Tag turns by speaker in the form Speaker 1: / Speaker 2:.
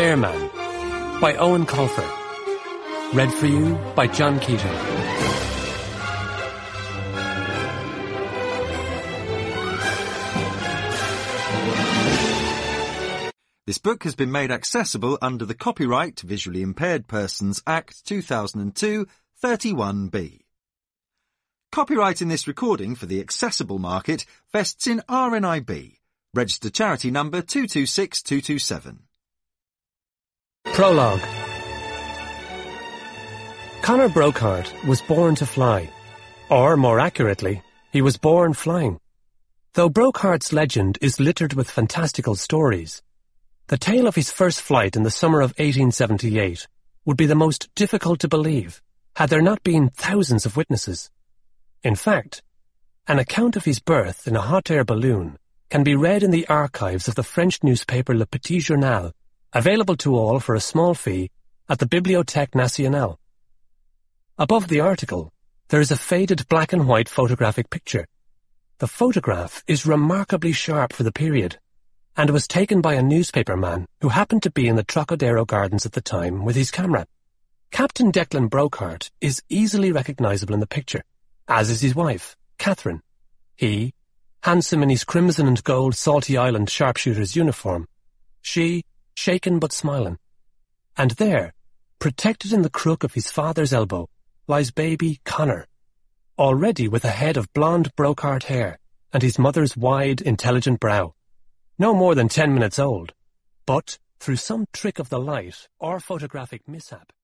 Speaker 1: Airman by Owen Colfer. Read for you by John Keating.
Speaker 2: This book has been made accessible under the Copyright Visually Impaired Persons Act 2002, 31B. Copyright in this recording for the accessible market vests in RNIB, registered charity number 226227.
Speaker 1: Prologue. Conor Brockhart was born to fly, or more accurately, he was born flying. Though Brockhart's legend is littered with fantastical stories, the tale of his first flight in the summer of 1878 would be the most difficult to believe had there not been thousands of witnesses. In fact, an account of his birth in a hot air balloon can be read in the archives of the French newspaper Le Petit Journal, available to all for a small fee at the Bibliothèque Nationale. Above the article, there is a faded black and white photographic picture. The photograph is remarkably sharp for the period, and was taken by a newspaperman who happened to be in the Trocadero Gardens at the time with his camera. Captain Declan Brockhart is easily recognizable in the picture, as is his wife, Catherine. He, handsome in his crimson and gold Salty Island sharpshooter's uniform. She, shaken but smiling. And there, protected in the crook of his father's elbow, lies baby Conor, already with a head of blonde Brockhart hair and his mother's wide, intelligent brow. No more than 10 minutes old, but, through some trick of the light or photographic mishap,